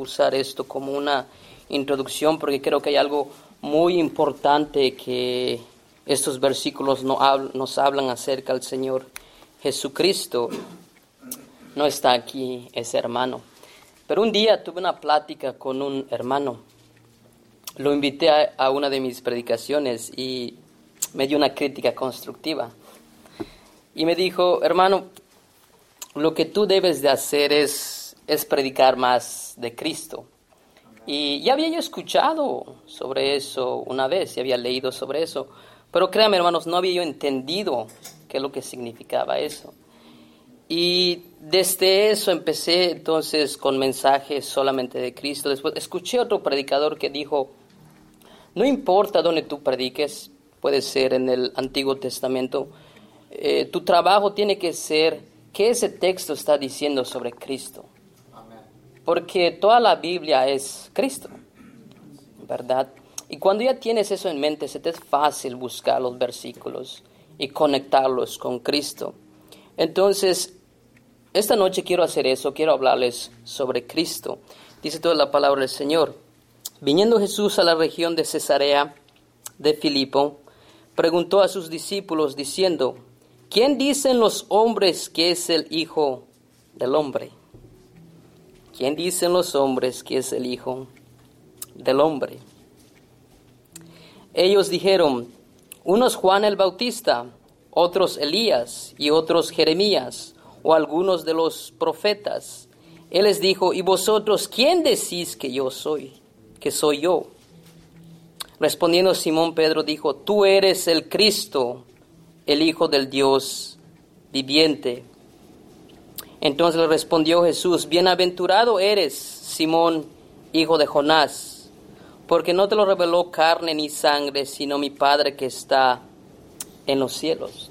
usar esto como una introducción porque creo que hay algo muy importante que estos versículos nos hablan acerca del Señor Jesucristo. No está aquí ese hermano, pero un día tuve una plática con un hermano. Lo invité a una de mis predicaciones y me dio una crítica constructiva. Y me dijo, hermano, lo que tú debes de hacer es predicar más de Cristo. Y ya había yo escuchado sobre eso una vez, ya había leído sobre eso, pero créanme, hermanos, no había yo entendido qué es lo que significaba eso. Y desde eso empecé entonces con mensajes solamente de Cristo. Después escuché otro predicador que dijo, no importa dónde tú prediques, puede ser en el Antiguo Testamento, tu trabajo tiene que ser qué ese texto está diciendo sobre Cristo. Amén. Porque toda la Biblia es Cristo, ¿verdad? Y cuando ya tienes eso en mente, se te es fácil buscar los versículos y conectarlos con Cristo. Entonces, esta noche quiero hacer eso, quiero hablarles sobre Cristo. Dice toda la palabra del Señor. Viniendo Jesús a la región de Cesarea de Filipo, preguntó a sus discípulos diciendo, ¿quién dicen los hombres que es el Hijo del Hombre? ¿Quién dicen los hombres que es el Hijo del Hombre? Ellos dijeron, unos Juan el Bautista, otros Elías y otros Jeremías o algunos de los profetas. Él les dijo, ¿y vosotros quién decís que yo soy? Que soy yo. Respondiendo Simón Pedro dijo, tú eres el Cristo, el Hijo del Dios viviente. Entonces le respondió Jesús, bienaventurado eres, Simón, hijo de Jonás, porque no te lo reveló carne ni sangre, sino mi Padre que está en los cielos.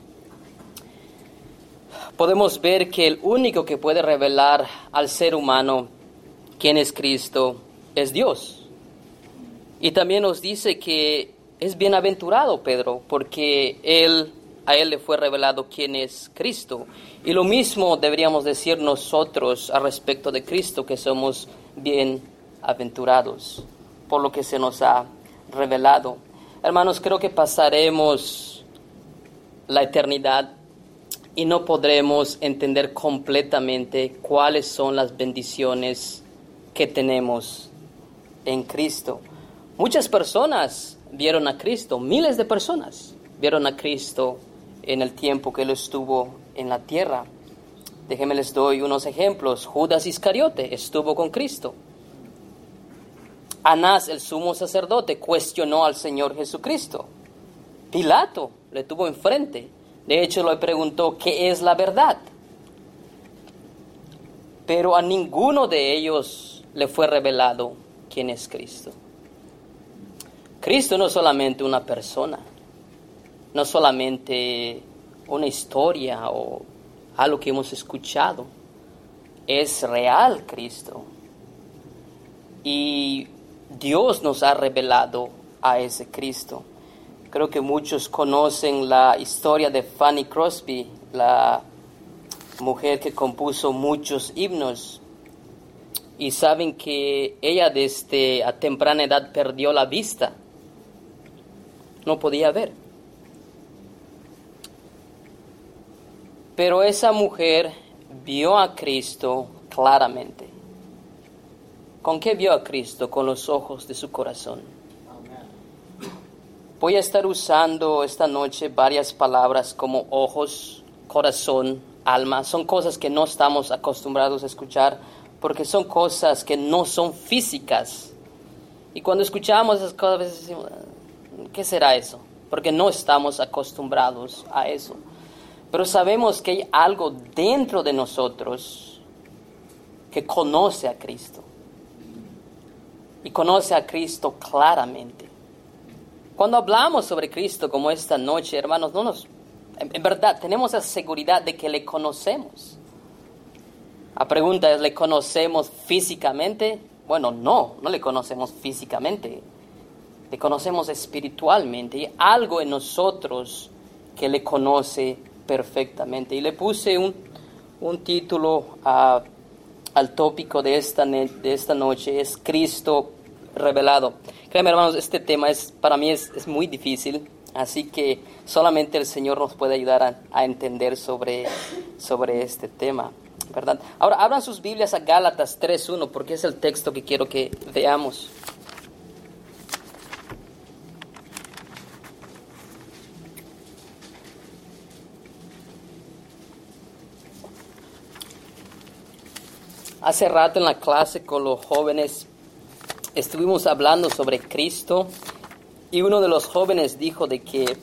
Podemos ver que el único que puede revelar al ser humano quién es Cristo es Dios. Y también nos dice que es bienaventurado Pedro, porque a él le fue revelado quién es Cristo. Y lo mismo deberíamos decir nosotros al respecto de Cristo, que somos bienaventurados por lo que se nos ha revelado. Hermanos, creo que pasaremos la eternidad y no podremos entender completamente cuáles son las bendiciones que tenemos en Cristo. Muchas personas vieron a Cristo, miles de personas vieron a Cristo en el tiempo que Él estuvo en la tierra. Déjenme les doy unos ejemplos. Judas Iscariote estuvo con Cristo. Anás, el sumo sacerdote, cuestionó al Señor Jesucristo. Pilato le tuvo enfrente. De hecho, le preguntó, ¿qué es la verdad? Pero a ninguno de ellos le fue revelado quién es Cristo. Cristo no es solamente una persona, no solamente una historia o algo que hemos escuchado. Es real Cristo. Y Dios nos ha revelado a ese Cristo. Creo que muchos conocen la historia de Fanny Crosby, la mujer que compuso muchos himnos. Y saben que ella desde a temprana edad perdió la vista. No podía ver. Pero esa mujer vio a Cristo claramente. ¿Con qué vio a Cristo? Con los ojos de su corazón. Voy a estar usando esta noche varias palabras como ojos, corazón, alma. Son cosas que no estamos acostumbrados a escuchar porque son cosas que no son físicas. Y cuando escuchamos esas cosas a veces decimos, ¿qué será eso? Porque no estamos acostumbrados a eso. Pero sabemos que hay algo dentro de nosotros que conoce a Cristo. Y conoce a Cristo claramente. Cuando hablamos sobre Cristo como esta noche, hermanos, en verdad tenemos la seguridad de que le conocemos. La pregunta es, ¿le conocemos físicamente? Bueno, no le conocemos físicamente. Le conocemos espiritualmente. Y algo en nosotros que le conoce perfectamente. Y le puse un título a al tópico de esta noche, es Cristo revelado. Créanme, hermanos, este tema para mí es muy difícil, así que solamente el Señor nos puede ayudar a entender sobre este tema, ¿verdad? Ahora, abran sus Biblias a Gálatas 3:1, porque es el texto que quiero que veamos. Hace rato en la clase con los jóvenes estuvimos hablando sobre Cristo y uno de los jóvenes dijo de que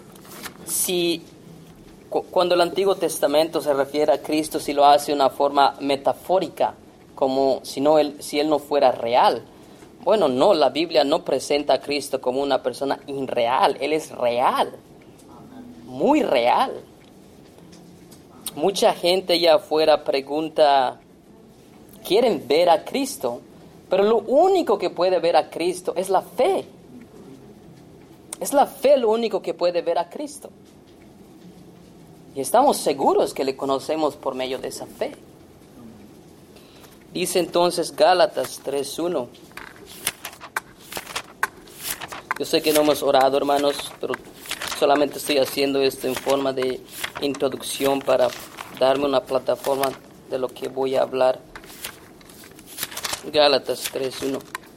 cuando el Antiguo Testamento se refiere a Cristo, si lo hace de una forma metafórica, como si él no fuera real. Bueno, no, la Biblia no presenta a Cristo como una persona irreal, Él es real, muy real. Mucha gente allá afuera pregunta, quieren ver a Cristo, pero lo único que puede ver a Cristo es la fe. Es la fe lo único que puede ver a Cristo. Y estamos seguros que le conocemos por medio de esa fe. Dice entonces Gálatas 3:1. Yo sé que no hemos orado, hermanos, pero solamente estoy haciendo esto en forma de introducción para darme una plataforma de lo que voy a hablar. Gálatas 3:1.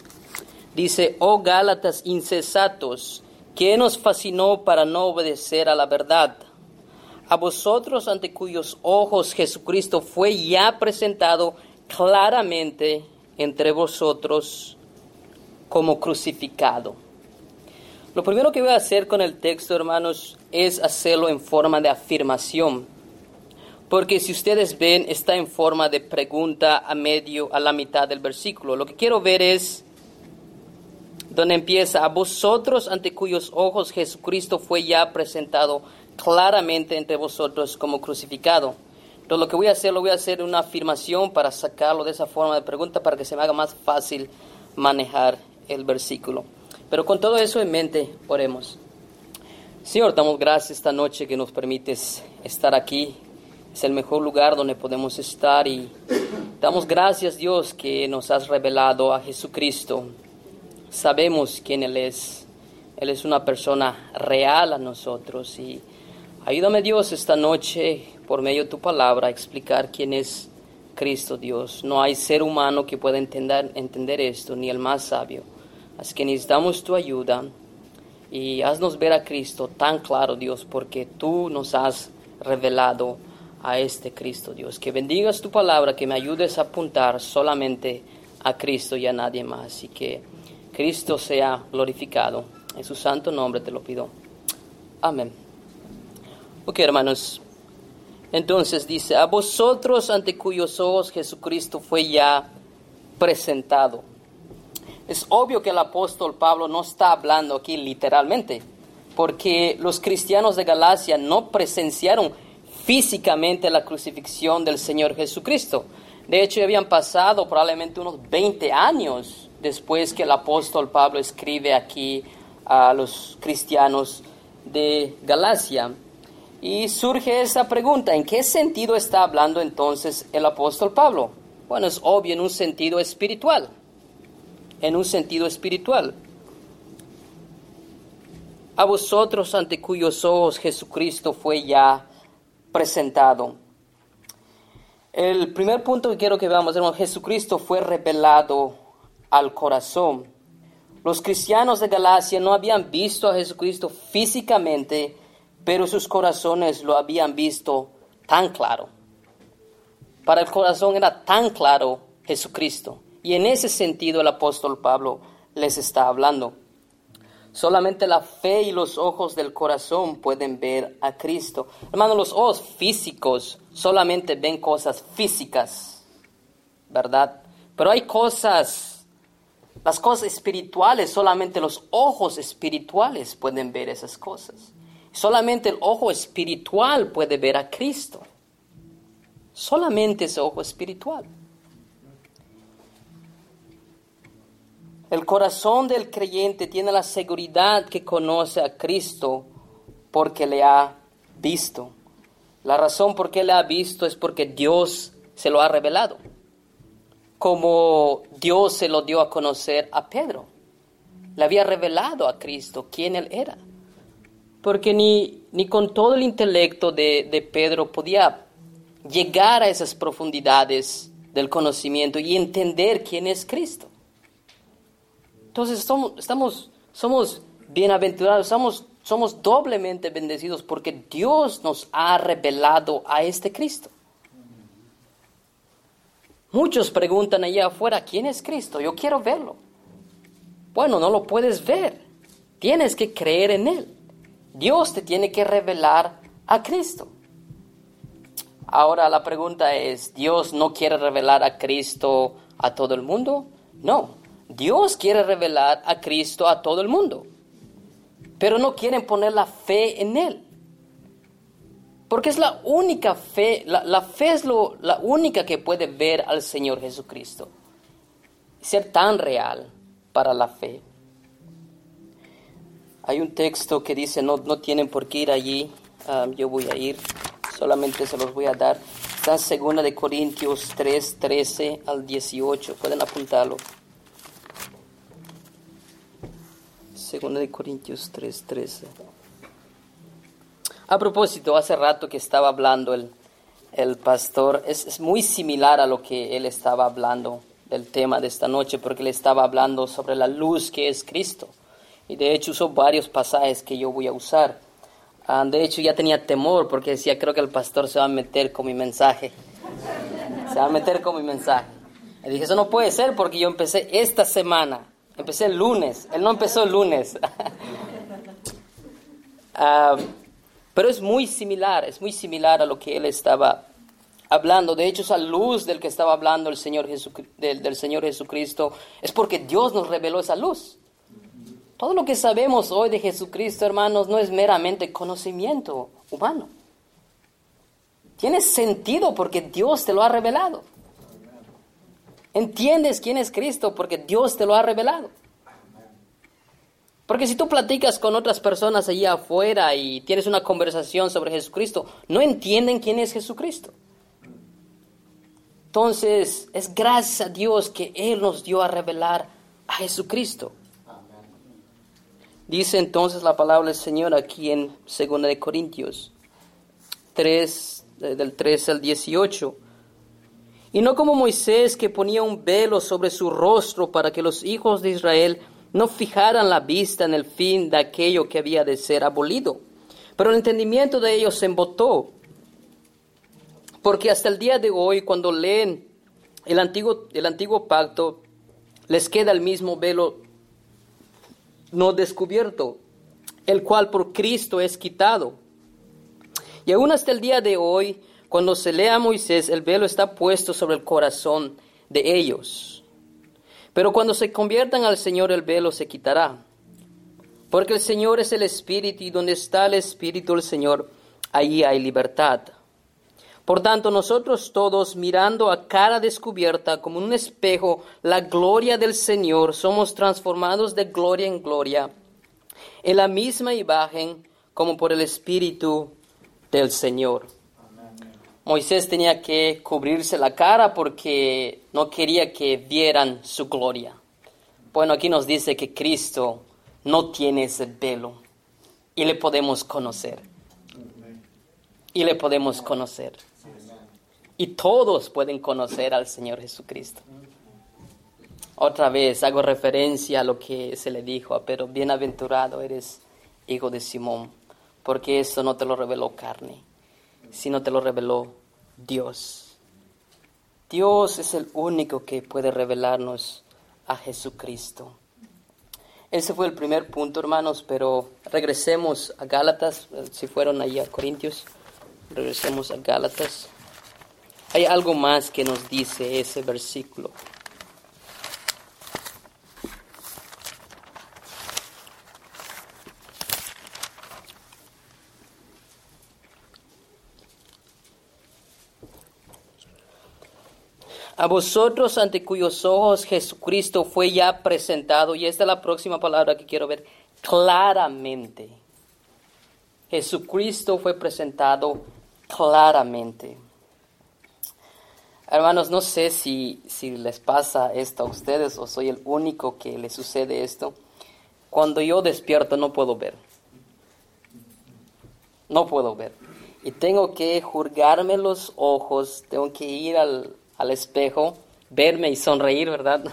Dice, oh Gálatas insensatos, ¿qué nos fascinó para no obedecer a la verdad? A vosotros ante cuyos ojos Jesucristo fue ya presentado claramente entre vosotros como crucificado. Lo primero que voy a hacer con el texto, hermanos, es hacerlo en forma de afirmación. Porque si ustedes ven, está en forma de pregunta a la mitad del versículo. Lo que quiero ver es donde empieza, a vosotros ante cuyos ojos Jesucristo fue ya presentado claramente entre vosotros como crucificado. Entonces lo que voy a hacer una afirmación para sacarlo de esa forma de pregunta para que se me haga más fácil manejar el versículo. Pero con todo eso en mente, oremos. Señor, damos gracias esta noche que nos permites estar aquí. Es el mejor lugar donde podemos estar y damos gracias, Dios, que nos has revelado a Jesucristo. Sabemos quién Él es. Él es una persona real a nosotros y ayúdame, Dios, esta noche por medio de tu palabra a explicar quién es Cristo, Dios. No hay ser humano que pueda entender esto, ni el más sabio. Así que necesitamos tu ayuda y haznos ver a Cristo tan claro, Dios, porque tú nos has revelado a este Cristo, Dios. Que bendigas tu palabra, que me ayudes a apuntar solamente a Cristo y a nadie más. Y que Cristo sea glorificado. En su santo nombre te lo pido. Amén. Ok, hermanos. Entonces dice, a vosotros ante cuyos ojos Jesucristo fue ya presentado. Es obvio que el apóstol Pablo no está hablando aquí literalmente, porque los cristianos de Galacia no presenciaron físicamente la crucifixión del Señor Jesucristo. De hecho, habían pasado probablemente unos 20 años después que el apóstol Pablo escribe aquí a los cristianos de Galacia. Y surge esa pregunta, ¿en qué sentido está hablando entonces el apóstol Pablo? Bueno, es obvio, en un sentido espiritual. En un sentido espiritual. A vosotros ante cuyos ojos Jesucristo fue ya presentado. El primer punto que quiero que veamos, hermano, Jesucristo fue revelado al corazón. Los cristianos de Galacia no habían visto a Jesucristo físicamente, pero sus corazones lo habían visto tan claro. Para el corazón era tan claro Jesucristo. Y en ese sentido el apóstol Pablo les está hablando. Solamente la fe y los ojos del corazón pueden ver a Cristo. Hermanos, los ojos físicos solamente ven cosas físicas, ¿verdad? Pero hay cosas, las cosas espirituales, solamente los ojos espirituales pueden ver esas cosas. Solamente el ojo espiritual puede ver a Cristo. Solamente ese ojo espiritual. El corazón del creyente tiene la seguridad que conoce a Cristo porque le ha visto. La razón por qué le ha visto es porque Dios se lo ha revelado. como Dios se lo dio a conocer a Pedro. Le había revelado a Cristo quién Él era. Porque ni con todo el intelecto de Pedro podía llegar a esas profundidades del conocimiento y entender quién es Cristo. Entonces somos bienaventurados, somos doblemente bendecidos porque Dios nos ha revelado a este Cristo. Muchos preguntan allá afuera, ¿quién es Cristo? Yo quiero verlo. Bueno, no lo puedes ver. Tienes que creer en Él. Dios te tiene que revelar a Cristo. Ahora la pregunta es, ¿Dios no quiere revelar a Cristo a todo el mundo? No, Dios quiere revelar a Cristo a todo el mundo. Pero no quieren poner la fe en Él. Porque es la única fe, la fe es la única que puede ver al Señor Jesucristo. Ser tan real para la fe. Hay un texto que dice, no tienen por qué ir allí, yo voy a ir, solamente se los voy a dar. Está en 2 Corintios 3, 13 al 18, pueden apuntarlo. 2 Corintios 3, 13. A propósito, hace rato que estaba hablando el pastor, es muy similar a lo que él estaba hablando del tema de esta noche, porque él estaba hablando sobre la luz que es Cristo. Y de hecho usó varios pasajes que yo voy a usar. De hecho ya tenía temor porque decía, creo que el pastor se va a meter con mi mensaje. Se va a meter con mi mensaje. Y dije, eso no puede ser porque yo empecé esta semana. Empecé el lunes. Él no empezó el lunes. Pero es muy similar a lo que él estaba hablando. De hecho, esa luz del que estaba hablando el Señor del Señor Jesucristo es porque Dios nos reveló esa luz. Todo lo que sabemos hoy de Jesucristo, hermanos, no es meramente conocimiento humano. Tiene sentido porque Dios te lo ha revelado. Entiendes quién es Cristo porque Dios te lo ha revelado. Porque si tú platicas con otras personas allá afuera y tienes una conversación sobre Jesucristo, no entienden quién es Jesucristo. Entonces, es gracias a Dios que Él nos dio a revelar a Jesucristo. Dice entonces la palabra del Señor aquí en 2 Corintios 3, del 13 al 18. Y no como Moisés, que ponía un velo sobre su rostro para que los hijos de Israel no fijaran la vista en el fin de aquello que había de ser abolido. Pero el entendimiento de ellos se embotó. Porque hasta el día de hoy, cuando leen el antiguo pacto, les queda el mismo velo no descubierto, el cual por Cristo es quitado. Y aún hasta el día de hoy, cuando se lee a Moisés, el velo está puesto sobre el corazón de ellos. Pero cuando se conviertan al Señor, el velo se quitará. Porque el Señor es el Espíritu, y donde está el Espíritu del Señor, allí hay libertad. Por tanto, nosotros todos, mirando a cara descubierta, como en un espejo, la gloria del Señor, somos transformados de gloria en gloria, en la misma imagen, como por el Espíritu del Señor. Amén. Moisés tenía que cubrirse la cara porque no quería que vieran su gloria. Bueno, aquí nos dice que Cristo no tiene ese velo y le podemos conocer. Y le podemos conocer. Y todos pueden conocer al Señor Jesucristo. Otra vez hago referencia a lo que se le dijo a Pedro: bienaventurado eres, hijo de Simón, porque esto no te lo reveló carne, sino te lo reveló Dios. Dios es el único que puede revelarnos a Jesucristo. Ese fue el primer punto, hermanos, pero regresemos a Gálatas. Si fueron allí a Corintios, regresemos a Gálatas. Hay algo más que nos dice ese versículo. A vosotros, ante cuyos ojos Jesucristo fue ya presentado, y esta es la próxima palabra que quiero ver, claramente. Jesucristo fue presentado claramente. Hermanos, no sé si les pasa esto a ustedes o soy el único que le sucede esto. Cuando yo despierto no puedo ver. No puedo ver. Y tengo que juzgarme los ojos, tengo que ir al espejo, verme y sonreír, ¿verdad?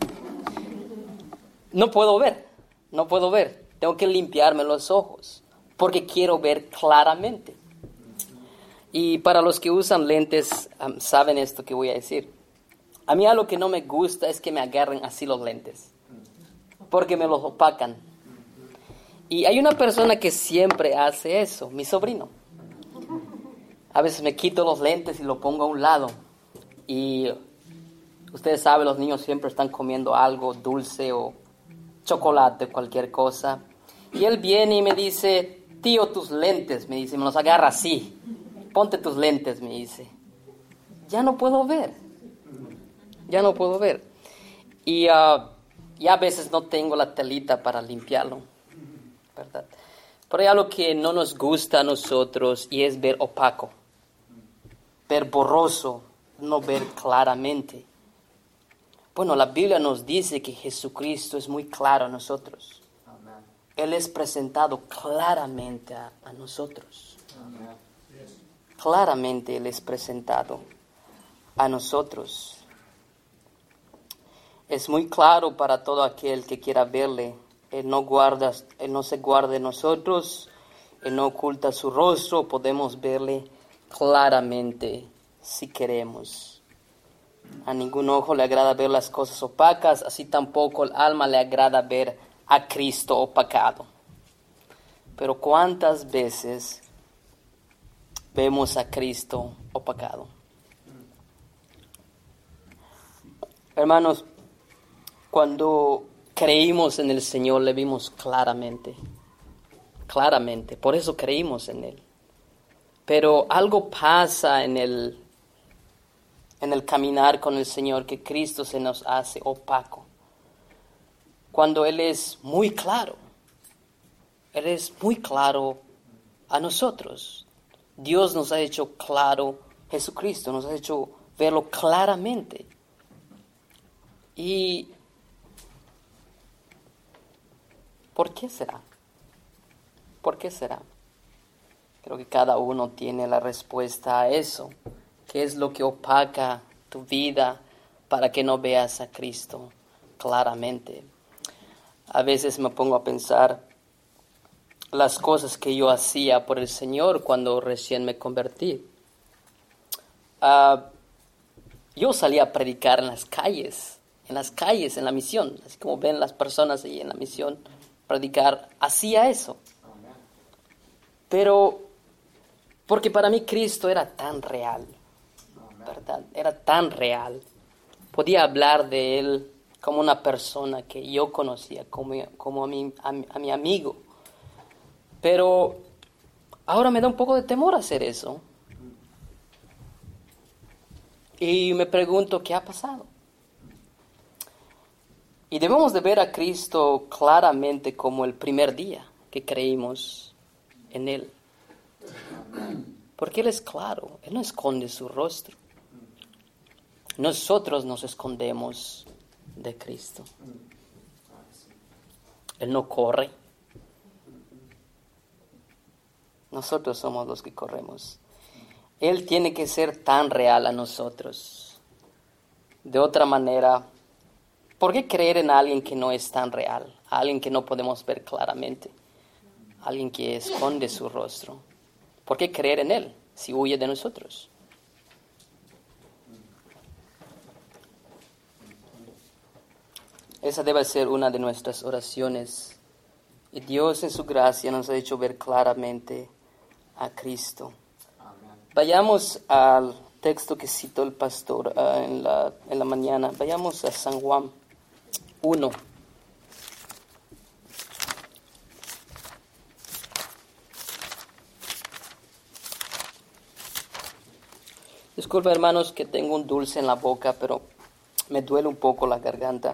No puedo ver, no puedo ver. Tengo que limpiarme los ojos porque quiero ver claramente. Y para los que usan lentes, saben esto que voy a decir. A mí algo que no me gusta es que me agarren así los lentes, porque me los opacan. Y hay una persona que siempre hace eso, mi sobrino. A veces me quito los lentes y lo pongo a un lado. Y ustedes saben, los niños siempre están comiendo algo dulce o chocolate, cualquier cosa. Y él viene y me dice, tío, tus lentes, me dice, me los agarra así. Ponte tus lentes, me dice. Ya no puedo ver. Ya no puedo ver. Y a veces no tengo la telita para limpiarlo, ¿verdad? Pero hay algo que no nos gusta a nosotros y es ver opaco. Ver borroso, no ver claramente. Bueno, la Biblia nos dice que Jesucristo es muy claro a nosotros. Amen. Él es presentado claramente a nosotros. Amen. Claramente Él es presentado a nosotros. Es muy claro para todo aquel que quiera verle. Él no se guarda de nosotros, Él no oculta su rostro, podemos verle claramente si queremos. A ningún ojo le agrada ver las cosas opacas, así tampoco al alma le agrada ver a Cristo opacado. Pero ¿cuántas veces vemos a Cristo opacado? Hermanos, cuando creímos en el Señor le vimos claramente, por eso creímos en Él. Pero algo pasa en el caminar con el Señor, que Cristo se nos hace opaco. Cuando Él es muy claro, Él es muy claro a nosotros. Dios nos ha hecho claro, Jesucristo nos ha hecho verlo claramente. Y ¿por qué será? ¿Por qué será? Creo que cada uno tiene la respuesta a eso. ¿Qué es lo que opaca tu vida para que no veas a Cristo claramente? A veces me pongo a pensar las cosas que yo hacía por el Señor cuando recién me convertí. Yo salía a predicar en las calles, en la misión, así como ven las personas ahí en la misión, predicar, hacía eso. Pero, porque para mí Cristo era tan real, ¿verdad? Era tan real. Podía hablar de Él como una persona que yo conocía, como a mi amigo. Pero ahora me da un poco de temor hacer eso. Y me pregunto, ¿qué ha pasado? Y debemos de ver a Cristo claramente como el primer día que creímos en Él. Porque Él es claro, Él no esconde su rostro. Nosotros nos escondemos de Cristo. Él no corre. Nosotros somos los que corremos. Él tiene que ser tan real a nosotros. De otra manera, ¿por qué creer en alguien que no es tan real? A alguien que no podemos ver claramente. Alguien que esconde su rostro. ¿Por qué creer en Él si huye de nosotros? Esa debe ser una de nuestras oraciones. Y Dios en su gracia nos ha hecho ver claramente a Cristo. Vayamos al texto que citó el pastor en la mañana. Vayamos a San Juan 1. Disculpa, hermanos, que tengo un dulce en la boca, pero me duele un poco la garganta.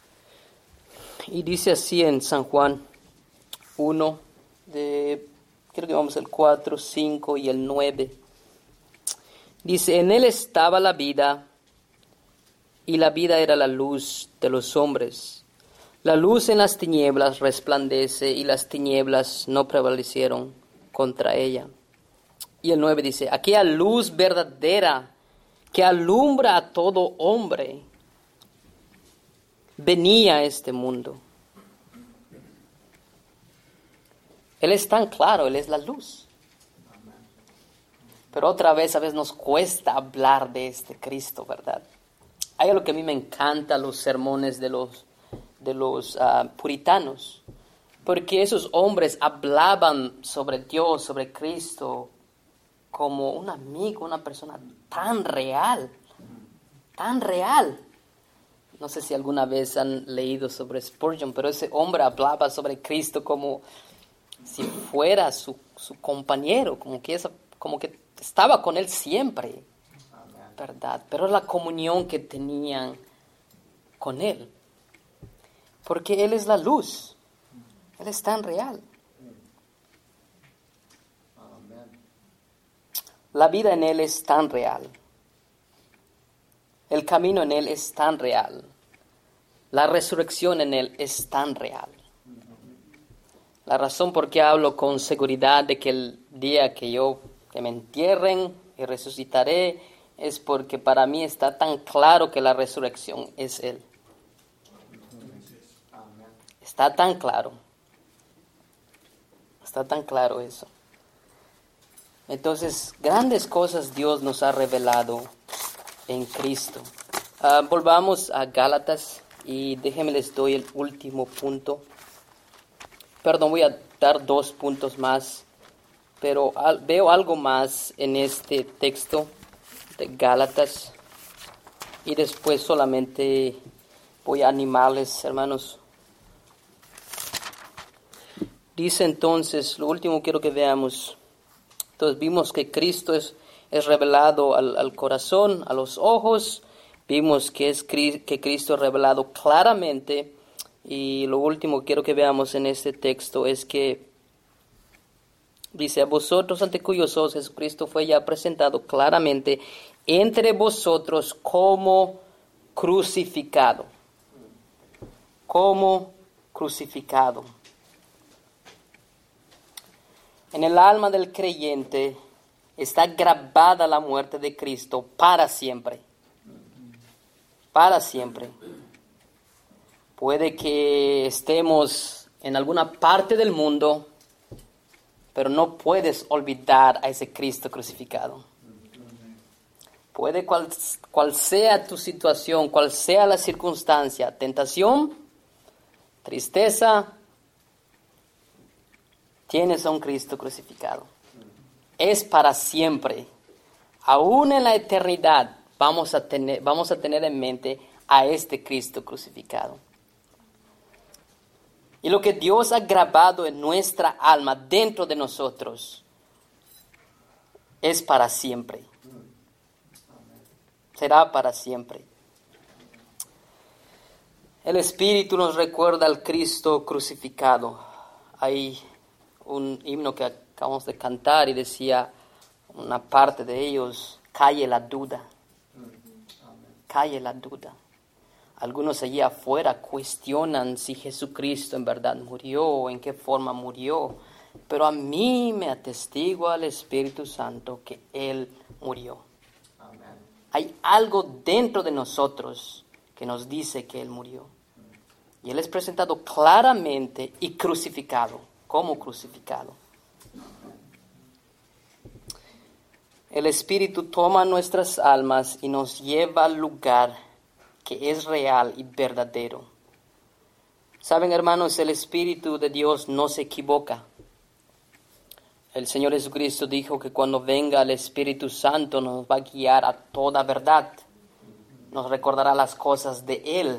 Y dice así en San Juan 1, de Creo que vamos al 4, 5 y el 9. Dice, en él estaba la vida, y la vida era la luz de los hombres. La luz en las tinieblas resplandece, y las tinieblas no prevalecieron contra ella. Y el 9 dice, aquella luz verdadera que alumbra a todo hombre, venía a este mundo. Él es tan claro, Él es la luz. Pero otra vez, a veces nos cuesta hablar de este Cristo, ¿verdad? Hay algo que a mí me encanta, los sermones de los puritanos, porque esos hombres hablaban sobre Dios, sobre Cristo, como un amigo, una persona tan real, tan real. No sé si alguna vez han leído sobre Spurgeon, pero ese hombre hablaba sobre Cristo como si fuera su compañero, como que estaba con él siempre, ¿verdad? Pero la comunión que tenían con él, porque él es la luz, él es tan real. La vida en él es tan real. El camino en él es tan real. La resurrección en él es tan real. La razón por qué hablo con seguridad de que el día que me entierren y resucitaré es porque para mí está tan claro que la resurrección es él. Está tan claro. Está tan claro eso. Entonces, grandes cosas Dios nos ha revelado en Cristo. Volvamos a Gálatas y déjenme les doy el último punto. Perdón, voy a dar 2 puntos más, pero veo algo más en este texto de Gálatas y después solamente voy a animarles, hermanos. Dice entonces, lo último quiero que veamos. Entonces vimos que Cristo es revelado al corazón, a los ojos. Vimos que Cristo es revelado claramente. Y lo último que quiero que veamos en este texto es que dice, a vosotros ante cuyos ojos Jesucristo fue ya presentado claramente entre vosotros como crucificado. Como crucificado. En el alma del creyente está grabada la muerte de Cristo para siempre. Para siempre. Puede que estemos en alguna parte del mundo, pero no puedes olvidar a ese Cristo crucificado. Puede cual sea tu situación, cual sea la circunstancia, tentación, tristeza, tienes a un Cristo crucificado. Es para siempre. Aún en la eternidad vamos a tener en mente a este Cristo crucificado. Y lo que Dios ha grabado en nuestra alma, dentro de nosotros, es para siempre. Será para siempre. El Espíritu nos recuerda al Cristo crucificado. Hay un himno que acabamos de cantar y decía una parte de ellos, calle la duda. Calle la duda. Algunos allí afuera cuestionan si Jesucristo en verdad murió o en qué forma murió. Pero a mí me atestigua el Espíritu Santo que Él murió. Amen. Hay algo dentro de nosotros que nos dice que Él murió. Y Él es presentado claramente y crucificado, como crucificado. El Espíritu toma nuestras almas y nos lleva al lugar que es real y verdadero. Saben, hermanos, el Espíritu de Dios no se equivoca. El Señor Jesucristo dijo que cuando venga el Espíritu Santo nos va a guiar a toda verdad. Nos recordará las cosas de Él.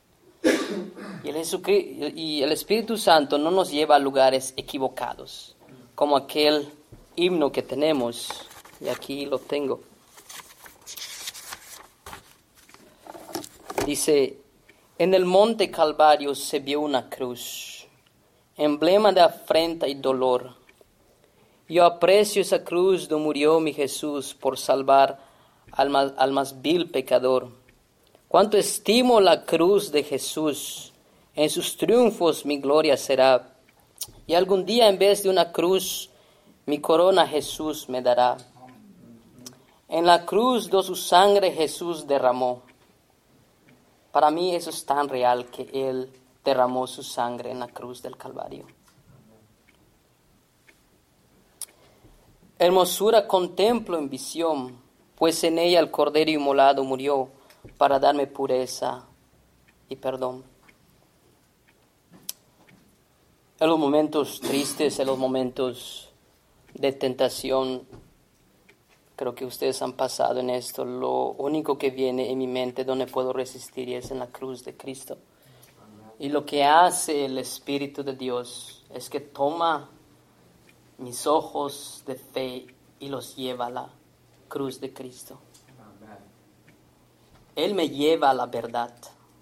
Y el Espíritu Santo no nos lleva a lugares equivocados, como aquel himno que tenemos, y aquí lo tengo. Dice, en el monte Calvario se vio una cruz, emblema de afrenta y dolor. Yo aprecio esa cruz donde murió mi Jesús por salvar al más vil pecador. Cuánto estimo la cruz de Jesús. En sus triunfos mi gloria será. Y algún día en vez de una cruz, mi corona Jesús me dará. En la cruz de su sangre Jesús derramó. Para mí eso es tan real que Él derramó su sangre en la cruz del Calvario. Hermosura contemplo en visión, pues en ella el Cordero inmolado murió para darme pureza y perdón. En los momentos tristes, en los momentos de tentación, creo que ustedes han pasado en esto, lo único que viene en mi mente donde puedo resistir es en la cruz de Cristo. Y lo que hace el Espíritu de Dios es que toma mis ojos de fe y los lleva a la cruz de Cristo. Él me lleva a la verdad.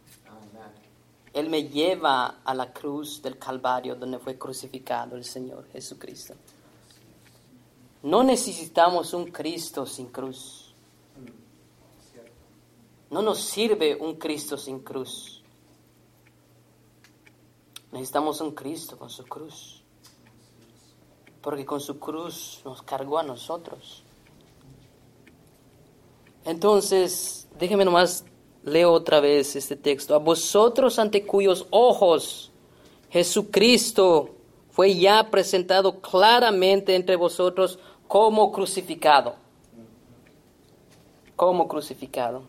Él me lleva a la cruz del Calvario donde fue crucificado el Señor Jesucristo. No necesitamos un Cristo sin cruz. No nos sirve un Cristo sin cruz. Necesitamos un Cristo con su cruz. Porque con su cruz nos cargó a nosotros. Entonces, déjenme nomás leo otra vez este texto. A vosotros ante cuyos ojos Jesucristo fue ya presentado claramente entre vosotros como crucificado. Como crucificado.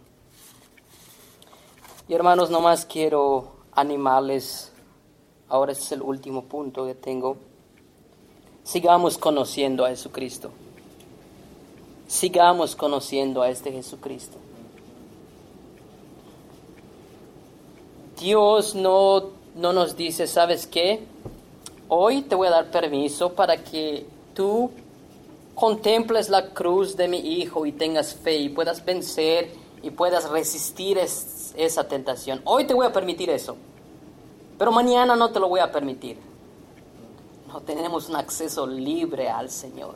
Y hermanos, nomás quiero animarles. Ahora este es el último punto que tengo. Sigamos conociendo a Jesucristo. Sigamos conociendo a este Jesucristo. Dios no nos dice, ¿sabes qué? Hoy te voy a dar permiso para que tú contemples la cruz de mi Hijo y tengas fe y puedas vencer y puedas resistir esa tentación. Hoy te voy a permitir eso, pero mañana no te lo voy a permitir. No tenemos un acceso libre al Señor.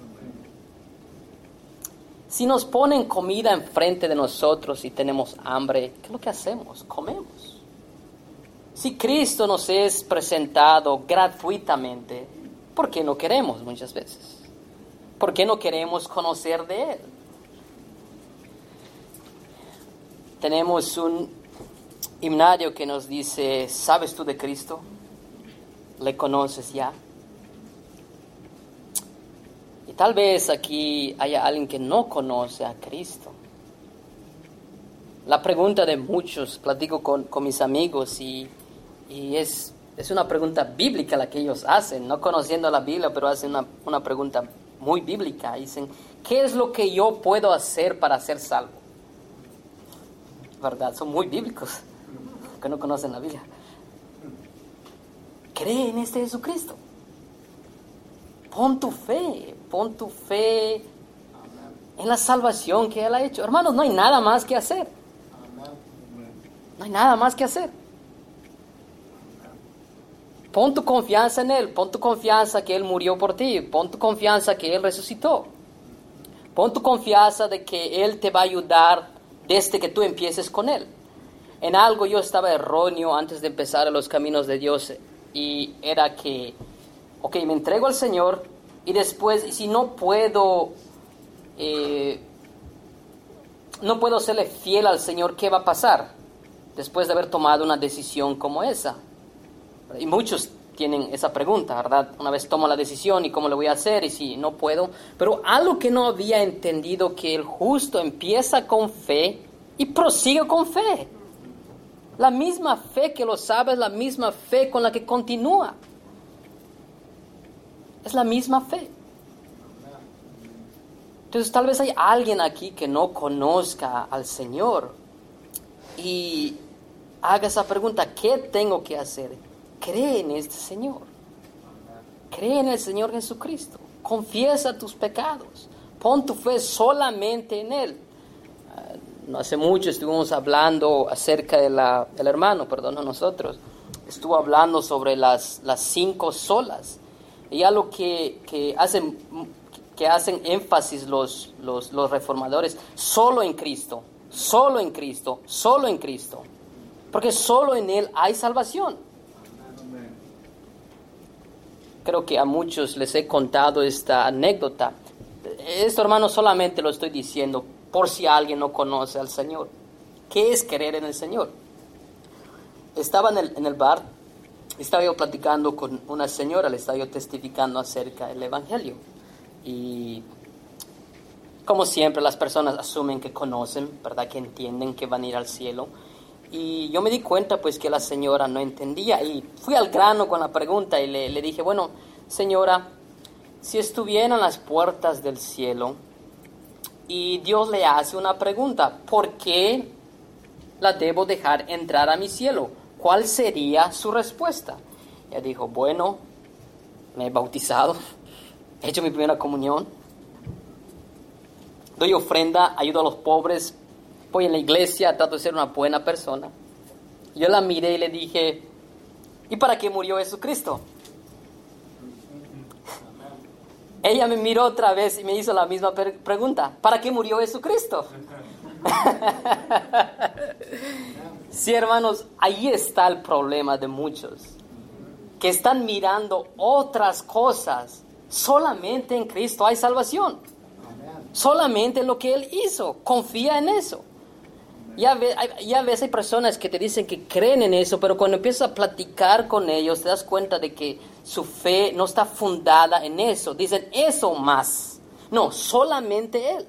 Si nos ponen comida enfrente de nosotros y tenemos hambre, ¿qué es lo que hacemos? Comemos. Si Cristo nos es presentado gratuitamente, ¿por qué no queremos muchas veces? ¿Por qué no queremos conocer de Él? Tenemos un himnario que nos dice, ¿sabes tú de Cristo? ¿Le conoces ya? Y tal vez aquí haya alguien que no conoce a Cristo. La pregunta de muchos, platico con mis amigos y es una pregunta bíblica la que ellos hacen, no conociendo la Biblia, pero hacen una pregunta muy bíblica. Dicen, ¿qué es lo que yo puedo hacer para ser salvo? ¿Verdad? Son muy bíblicos, que no conocen la Biblia. Cree en este Jesucristo. Pon tu fe en la salvación que Él ha hecho. Hermanos, no hay nada más que hacer. No hay nada más que hacer. Pon tu confianza en Él, pon tu confianza que Él murió por ti, pon tu confianza que Él resucitó. Pon tu confianza de que Él te va a ayudar desde que tú empieces con Él. En algo yo estaba erróneo antes de empezar a los caminos de Dios y era que, me entrego al Señor y después, y si no puedo serle fiel al Señor, ¿qué va a pasar después de haber tomado una decisión como esa? Y muchos tienen esa pregunta, ¿verdad? Una vez tomo la decisión, ¿y cómo lo voy a hacer? Y si no puedo. Pero algo que no había entendido, que el justo empieza con fe y prosigue con fe. La misma fe que lo sabe es la misma fe con la que continúa. Es la misma fe. Entonces tal vez hay alguien aquí que no conozca al Señor y haga esa pregunta, ¿qué tengo que hacer? Cree en este Señor. Cree en el Señor Jesucristo. Confiesa tus pecados. Pon tu fe solamente en Él. No hace mucho estuvimos hablando acerca de nosotros. Estuvo hablando sobre las 5 solas. Y algo que hacen énfasis los reformadores, solo en Cristo, solo en Cristo, solo en Cristo. Porque solo en Él hay salvación. Creo que a muchos les he contado esta anécdota. Esto, hermano, solamente lo estoy diciendo por si alguien no conoce al Señor. ¿Qué es creer en el Señor? Estaba en el bar, estaba yo platicando con una señora, le estaba yo testificando acerca del Evangelio. Y como siempre, las personas asumen que conocen, ¿verdad? Que entienden que van a ir al cielo. Y yo me di cuenta, pues, que la señora no entendía. Y fui al grano con la pregunta y le dije, bueno, señora, si estuvieran las puertas del cielo y Dios le hace una pregunta, ¿por qué la debo dejar entrar a mi cielo? ¿Cuál sería su respuesta? Ella dijo, bueno, me he bautizado, he hecho mi primera comunión, doy ofrenda, ayudo a los pobres, voy en la iglesia, trato de ser una buena persona. Yo la miré y le dije, ¿y para qué murió Jesucristo? Ella me miró otra vez y me hizo la misma pregunta, ¿para qué murió Jesucristo? Sí, hermanos, ahí está el problema de muchos, que están mirando otras cosas. Solamente en Cristo hay salvación. Solamente en lo que Él hizo. Confía en eso. Ya ves, hay personas que te dicen que creen en eso, pero cuando empiezas a platicar con ellos, te das cuenta de que su fe no está fundada en eso. Dicen eso más. No, solamente Él.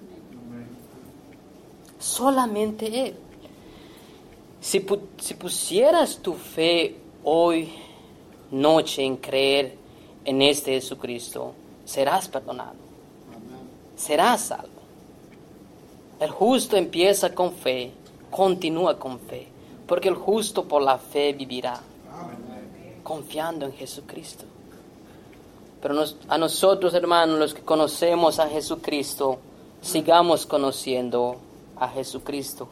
Solamente Él. Si pusieras tu fe hoy, noche, en creer en este Jesucristo, serás perdonado. Serás salvo. El justo empieza con fe, continúa con fe, porque el justo por la fe vivirá, confiando en Jesucristo. Pero a nosotros, hermanos, los que conocemos a Jesucristo, sigamos conociendo a Jesucristo.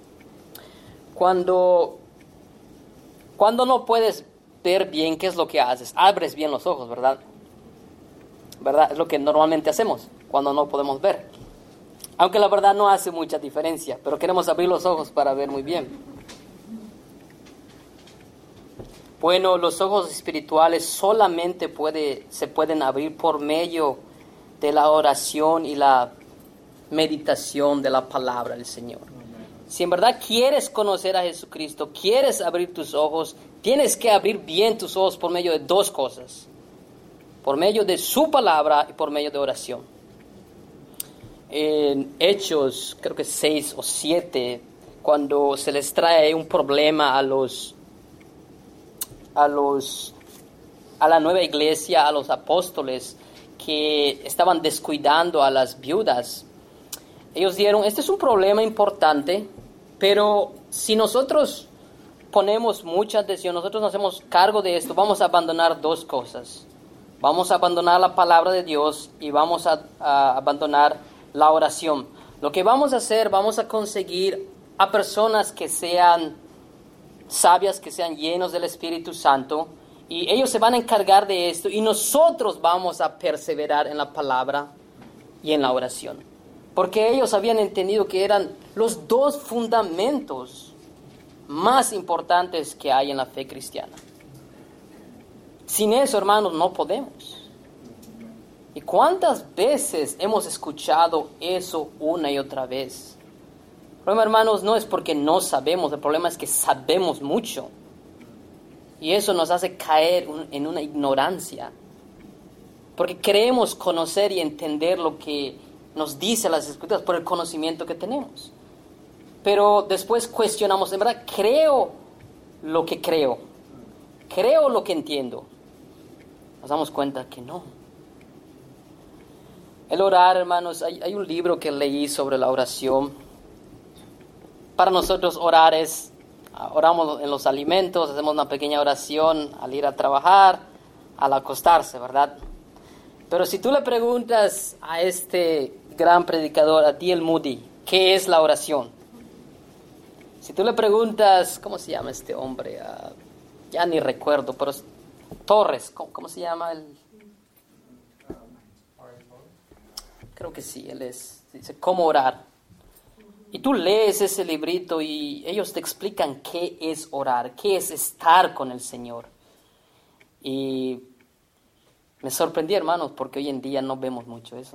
Cuando no puedes ver bien, ¿qué es lo que haces? Abres bien los ojos, ¿verdad? ¿Verdad? Es lo que normalmente hacemos cuando no podemos ver. Aunque la verdad no hace mucha diferencia, pero queremos abrir los ojos para ver muy bien. Bueno, los ojos espirituales solamente se pueden abrir por medio de la oración y la meditación de la palabra del Señor. Si en verdad quieres conocer a Jesucristo, quieres abrir tus ojos, tienes que abrir bien tus ojos por medio de dos cosas. Por medio de su palabra y por medio de oración. En Hechos, creo que 6 o 7, cuando se les trae un problema a la nueva iglesia, a los apóstoles que estaban descuidando a las viudas, ellos dijeron, este es un problema importante, pero si nosotros ponemos mucha atención, nosotros nos hacemos cargo de esto, vamos a abandonar dos cosas. Vamos a abandonar la palabra de Dios y vamos a abandonar la oración. Lo que vamos a hacer, vamos a conseguir a personas que sean sabias, que sean llenos del Espíritu Santo, y ellos se van a encargar de esto, y nosotros vamos a perseverar en la palabra y en la oración. Porque ellos habían entendido que eran los dos fundamentos más importantes que hay en la fe cristiana. Sin eso, hermanos, no podemos. ¿Y cuántas veces hemos escuchado eso una y otra vez? El problema, hermanos, no es porque no sabemos, el problema es que sabemos mucho. Y eso nos hace caer en una ignorancia. Porque creemos conocer y entender lo que nos dice las Escrituras por el conocimiento que tenemos. Pero después cuestionamos, en verdad, ¿creo lo que creo? ¿Creo lo que entiendo? Nos damos cuenta que no. El orar, hermanos, hay un libro que leí sobre la oración. Para nosotros orar oramos en los alimentos, hacemos una pequeña oración al ir a trabajar, al acostarse, ¿verdad? Pero si tú le preguntas a este gran predicador, a D.L. Moody, ¿qué es la oración? Si tú le preguntas, ¿cómo se llama este hombre? Ya ni recuerdo, pero Torres, ¿cómo se llama? creo que sí, él dice cómo orar. Y tú lees ese librito y ellos te explican qué es orar, qué es estar con el Señor. Y me sorprendí, hermanos, porque hoy en día no vemos mucho eso.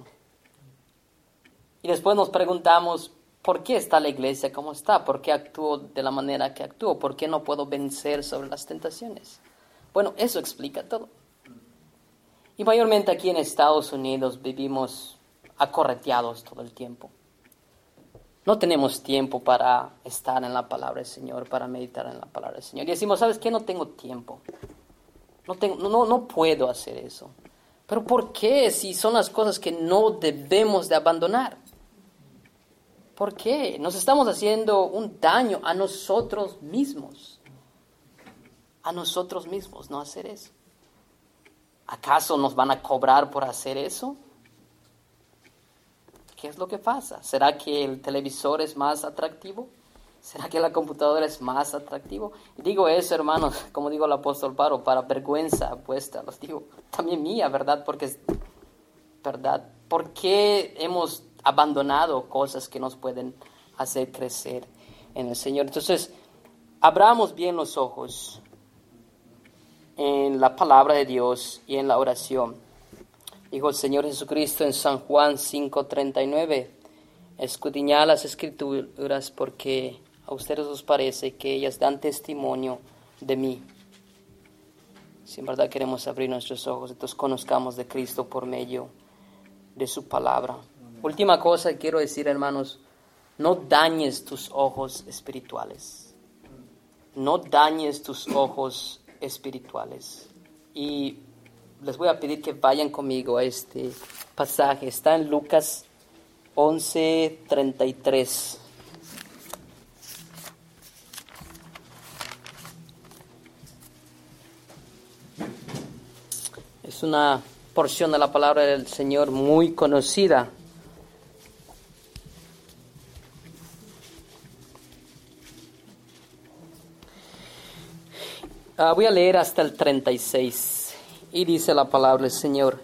Y después nos preguntamos, ¿por qué está la iglesia como está? ¿Por qué actúo de la manera que actúo? ¿Por qué no puedo vencer sobre las tentaciones? Bueno, eso explica todo. Y mayormente aquí en Estados Unidos vivimos acorreteados todo el tiempo. No tenemos tiempo para estar en la palabra del Señor, para meditar en la palabra del Señor. Y decimos, ¿sabes qué? No tengo tiempo. No puedo hacer eso. ¿Pero por qué? Si son las cosas que no debemos de abandonar. ¿Por qué? Nos estamos haciendo un daño a nosotros mismos. A nosotros mismos no hacer eso. ¿Acaso nos van a cobrar por hacer eso? ¿Qué es lo que pasa? ¿Será que el televisor es más atractivo? ¿Será que la computadora es más atractivo? Y digo eso, hermanos, como digo el apóstol Pablo, para vergüenza vuestra, los digo, también mía, ¿verdad? Porque es verdad. ¿Por qué hemos abandonado cosas que nos pueden hacer crecer en el Señor? Entonces, abramos bien los ojos en la palabra de Dios y en la oración. Dijo el Señor Jesucristo en San Juan 5:39, escudriñad las Escrituras porque a ustedes os parece que ellas dan testimonio de mí. Si en verdad queremos abrir nuestros ojos, entonces conozcamos de Cristo por medio de su palabra. Última cosa que quiero decir, hermanos, no dañes tus ojos espirituales. No dañes tus ojos espirituales. Y les voy a pedir que vayan conmigo a este pasaje. Está en Lucas 11:33. Es una porción de la palabra del Señor muy conocida. Voy a leer hasta el 36. Y dice la palabra del Señor: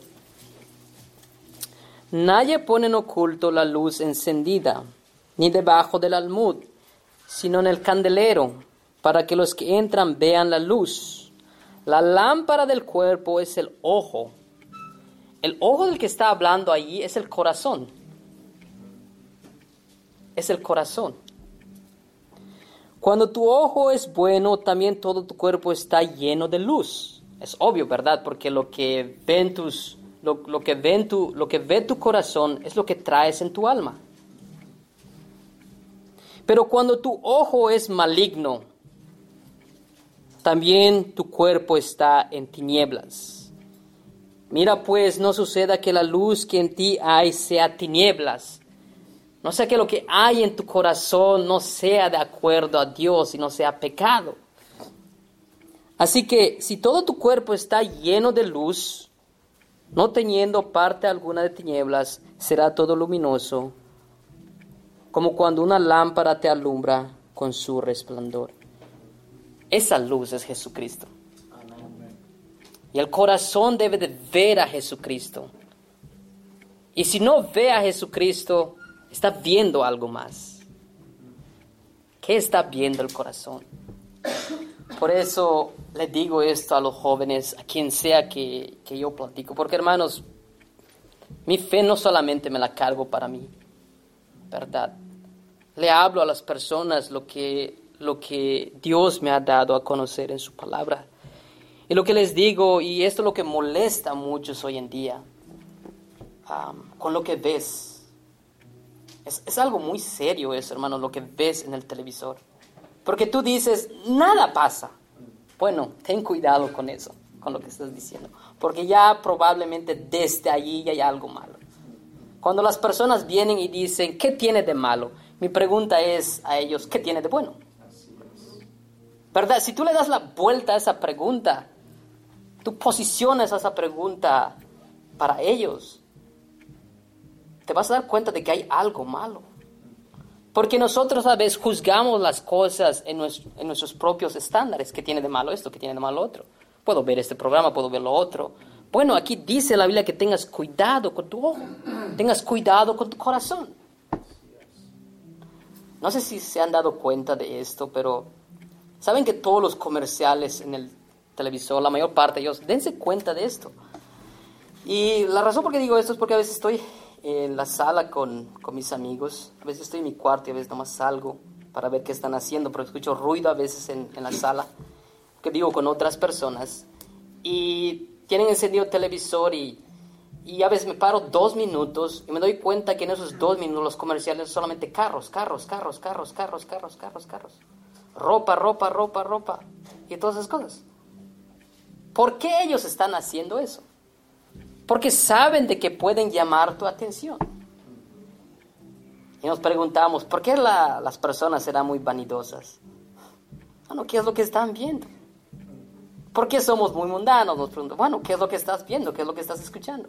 nadie pone en oculto la luz encendida, ni debajo del almud, sino en el candelero, para que los que entran vean la luz. La lámpara del cuerpo es el ojo. El ojo del que está hablando allí es el corazón. Es el corazón. Cuando tu ojo es bueno, también todo tu cuerpo está lleno de luz. Es obvio, ¿verdad? Porque lo que ve tu corazón es lo que traes en tu alma. Pero cuando tu ojo es maligno, también tu cuerpo está en tinieblas. Mira pues, no suceda que la luz que en ti hay sea tinieblas. No sea que lo que hay en tu corazón no sea de acuerdo a Dios y no sea pecado. Así que si todo tu cuerpo está lleno de luz, no teniendo parte alguna de tinieblas, será todo luminoso, como cuando una lámpara te alumbra con su resplandor. Esa luz es Jesucristo. Y el corazón debe de ver a Jesucristo. Y si no ve a Jesucristo, está viendo algo más. ¿Qué está viendo el corazón? Por eso les digo esto a los jóvenes, a quien sea que yo platico. Porque, hermanos, mi fe no solamente me la cargo para mí, ¿verdad? Le hablo a las personas lo que Dios me ha dado a conocer en su palabra. Y lo que les digo, y esto es lo que molesta a muchos hoy en día, con lo que ves. Es algo muy serio eso, hermano, lo que ves en el televisor. Porque tú dices, nada pasa. Bueno, ten cuidado con eso, con lo que estás diciendo. Porque ya probablemente desde allí ya hay algo malo. Cuando las personas vienen y dicen, ¿qué tiene de malo? Mi pregunta es a ellos, ¿qué tiene de bueno? ¿Verdad? Si tú le das la vuelta a esa pregunta, tú posicionas esa pregunta para ellos, te vas a dar cuenta de que hay algo malo. Porque nosotros a veces juzgamos las cosas en nuestros propios estándares. ¿Qué tiene de malo esto? ¿Qué tiene de malo otro? Puedo ver este programa, puedo ver lo otro. Bueno, aquí dice la Biblia que tengas cuidado con tu ojo, tengas cuidado con tu corazón. No sé si se han dado cuenta de esto, pero saben que todos los comerciales en el televisor, la mayor parte de ellos, dense cuenta de esto. Y la razón por qué digo esto es porque a veces estoy en la sala con mis amigos, a veces estoy en mi cuarto y a veces nomás salgo para ver qué están haciendo, pero escucho ruido a veces en la sala, que vivo con otras personas, y tienen encendido el televisor y a veces me paro 2 minutos y me doy cuenta que en esos 2 minutos los comerciales son solamente carros, ropa y todas esas cosas. ¿Por qué ellos están haciendo eso? Porque saben de que pueden llamar tu atención. Y nos preguntamos, ¿por qué las personas serán muy vanidosas? Bueno, ¿qué es lo que están viendo? ¿Por qué somos muy mundanos? Nos preguntamos, bueno, ¿qué es lo que estás viendo? ¿Qué es lo que estás escuchando?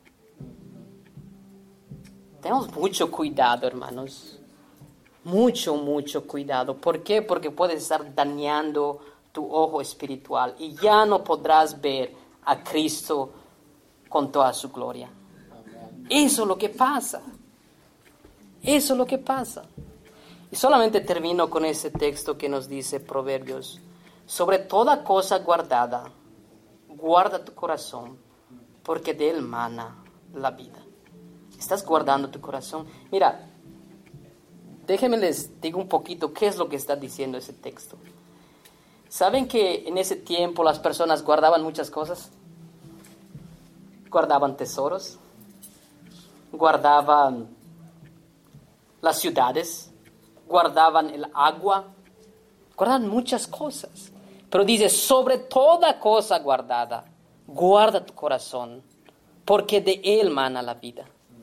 Tenemos mucho cuidado, hermanos. Mucho cuidado. ¿Por qué? Porque puedes estar dañando tu ojo espiritual y ya no podrás ver a Cristo con toda su gloria. Eso es lo que pasa. Eso es lo que pasa. Y solamente termino con ese texto que nos dice Proverbios. Sobre toda cosa guardada, guarda tu corazón, porque de él mana la vida. ¿Estás guardando tu corazón? Mira, déjenme les digo un poquito qué es lo que está diciendo ese texto. ¿Saben que en ese tiempo las personas guardaban muchas cosas? Guardaban tesoros, guardaban las ciudades, guardaban el agua, guardaban muchas cosas. Pero dice, sobre toda cosa guardada, guarda tu corazón, porque de él mana la vida.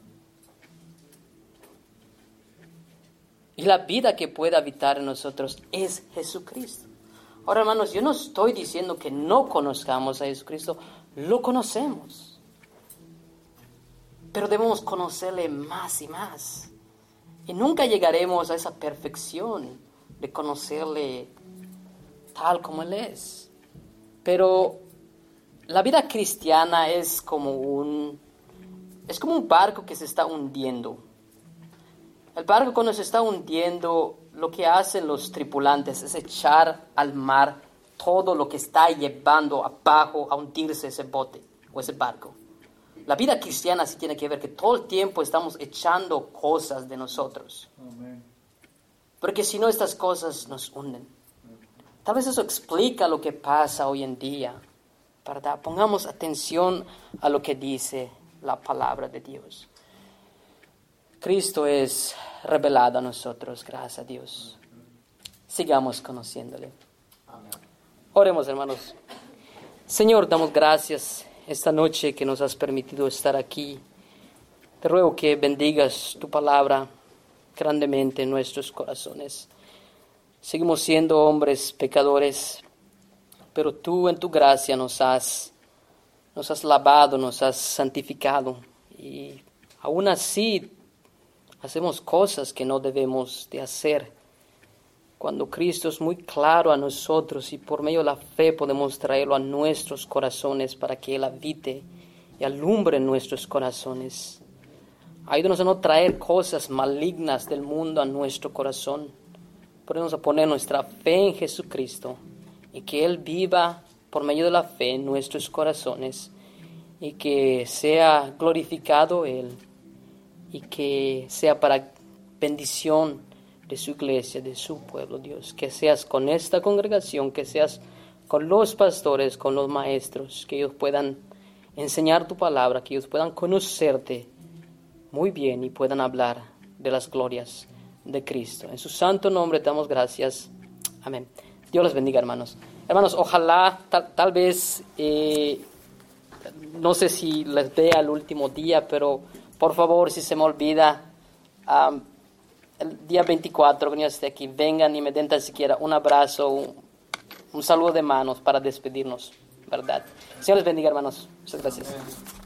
Y la vida que puede habitar en nosotros es Jesucristo. Ahora, hermanos, yo no estoy diciendo que no conozcamos a Jesucristo, lo conocemos. Pero debemos conocerle más y más. Y nunca llegaremos a esa perfección de conocerle tal como Él es. Pero la vida cristiana es como un barco que se está hundiendo. El barco cuando se está hundiendo, lo que hacen los tripulantes es echar al mar todo lo que está llevando abajo a hundirse ese bote o ese barco. La vida cristiana sí tiene que ver que todo el tiempo estamos echando cosas de nosotros. Amén. Porque si no, estas cosas nos hunden. Tal vez eso explica lo que pasa hoy en día, ¿verdad? Pongamos atención a lo que dice la palabra de Dios. Cristo es revelado a nosotros, gracias a Dios. Sigamos conociéndole. Amén. Oremos, hermanos. Señor, damos gracias esta noche que nos has permitido estar aquí. Te ruego que bendigas tu palabra grandemente en nuestros corazones. Seguimos siendo hombres pecadores, pero tú en tu gracia nos has lavado, nos has santificado. Y aún así hacemos cosas que no debemos de hacer. Cuando Cristo es muy claro a nosotros y por medio de la fe podemos traerlo a nuestros corazones para que Él habite y alumbre nuestros corazones. Ayúdanos a no traer cosas malignas del mundo a nuestro corazón. Podemos a poner nuestra fe en Jesucristo y que Él viva por medio de la fe en nuestros corazones y que sea glorificado Él y que sea para bendición de su iglesia, de su pueblo, Dios. Que seas con esta congregación, que seas con los pastores, con los maestros, que ellos puedan enseñar tu palabra, que ellos puedan conocerte muy bien y puedan hablar de las glorias de Cristo. En su santo nombre te damos gracias. Amén. Dios les bendiga, hermanos. Hermanos, ojalá, tal vez, no sé si les vea el último día, pero por favor, si se me olvida, el día 24, cuando yo esté aquí, vengan y me den tan siquiera un abrazo, un saludo de manos para despedirnos, ¿verdad? Señor les bendiga, hermanos. Muchas gracias.